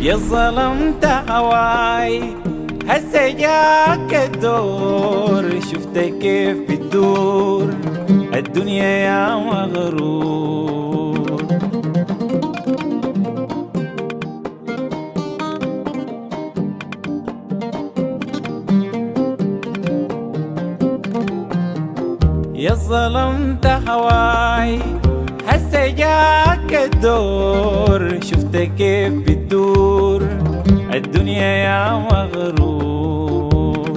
يا ظلمت هواي هسه جاك الدور، شفت كيف بتدور الدنيا يا مغرور. يا ظلمت هواي هسه جاك الدور، شفت كيف بتدور الدنيا يا مغرور.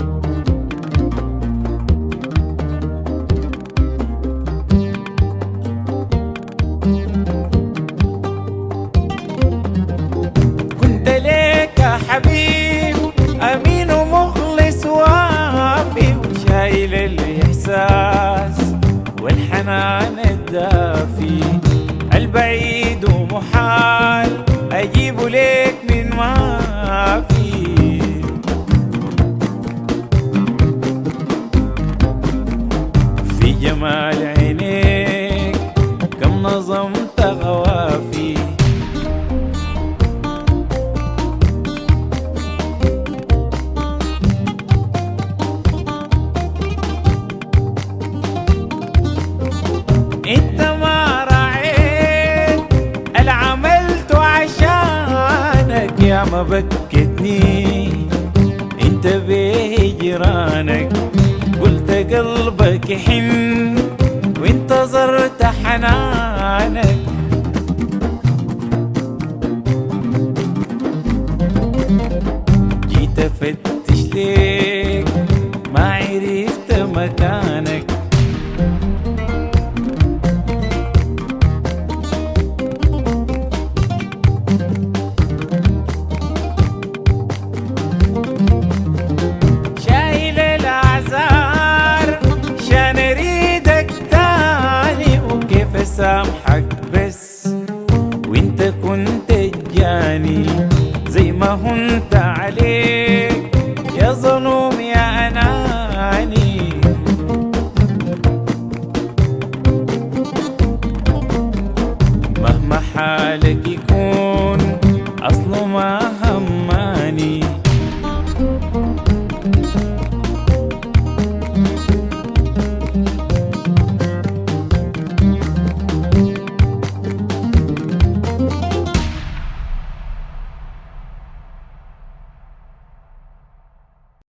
كنت ليك يا حبيب أمين ومخلص وافي، وشايل الإحساس والحنان الدافي، البعيد ومحال أجيبه ليك من ما في. في جمال عينيك كم نظمت غوافي، انت ما رعيت العملت عشانك، يا ما بكتني انت بهجرانك، قلت قلبك يحن وانتظرت حنانك. جيت افتش ليك ما عرفت مكانك، شايل الأعذار شان اريدك تاني، وكيف اسامحك بس وانت كنت جاني زي ما هنت عليك